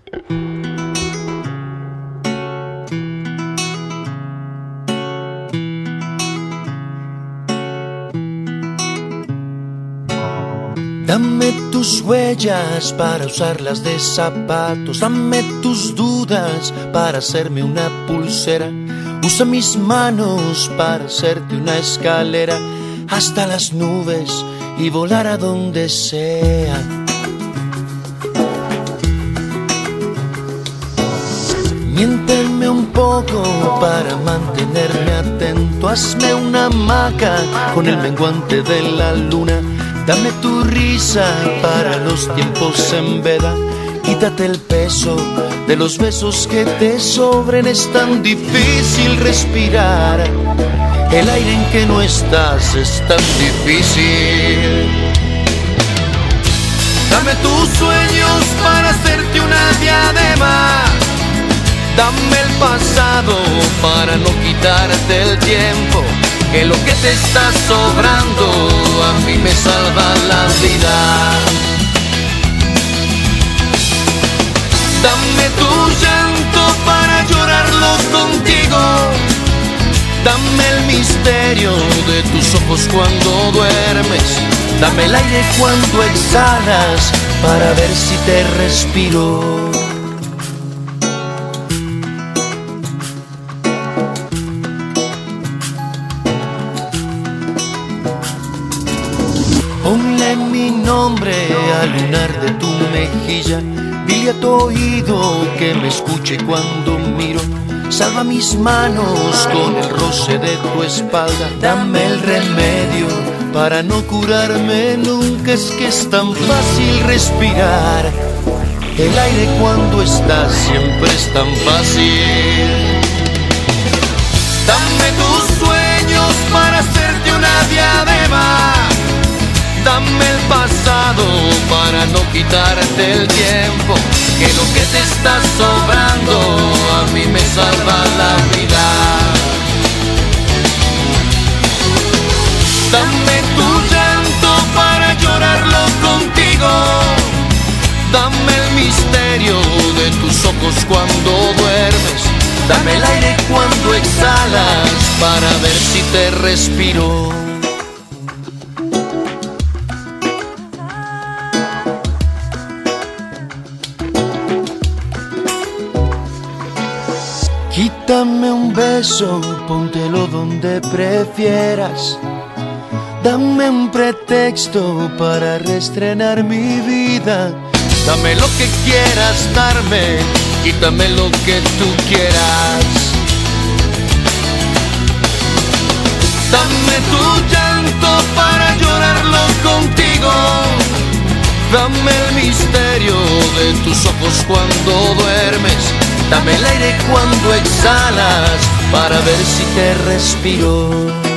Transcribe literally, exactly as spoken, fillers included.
Dame tus huellas para usarlas de zapatos. Dame tus dudas para hacerme una pulsera. Usa mis manos para hacerte una escalera hasta las nubes y volar a donde sea. Miénteme un poco para mantenerme atento. Hazme una hamaca con el menguante de la luna. Dame tu risa para los tiempos en veda. Quítate el peso de los besos que te sobren. Es tan difícil respirar. El aire en que no estás es tan difícil. Dame tus sueños para hacerte una diadema. Dame el pasado para no quitarte el tiempo. Que lo que te está sobrando a mí me salva la vida. Dame tu llanto para llorarlo contigo. Dame el misterio de tus ojos cuando duermes. Dame el aire cuando exhalas para ver si te respiro. Ponle mi nombre al lunar de tu mejilla. Dile a tu oído que me escuche cuando miro. Salva mis manos con el roce de tu espalda. Dame el remedio para no curarme nunca. Es que es tan fácil respirar. El aire cuando estás siempre es tan fácil. Dame tus sueños para hacerte una diadema. Dame el pasado para no quitarte el tiempo. Que lo que te está sobrando a mí me salva la vida. Dame tu llanto para llorarlo contigo. Dame el misterio de tus ojos cuando duermes. Dame el aire cuando exhalas para ver si te respiro. Quítame un beso, póntelo donde prefieras. Dame un pretexto para reestrenar mi vida. Dame lo que quieras darme, quítame lo que tú quieras. Dame tu llanto para llorarlo contigo. Dame el misterio de tus ojos cuando duermes. Dame el aire cuando exhalas para ver si te respiro.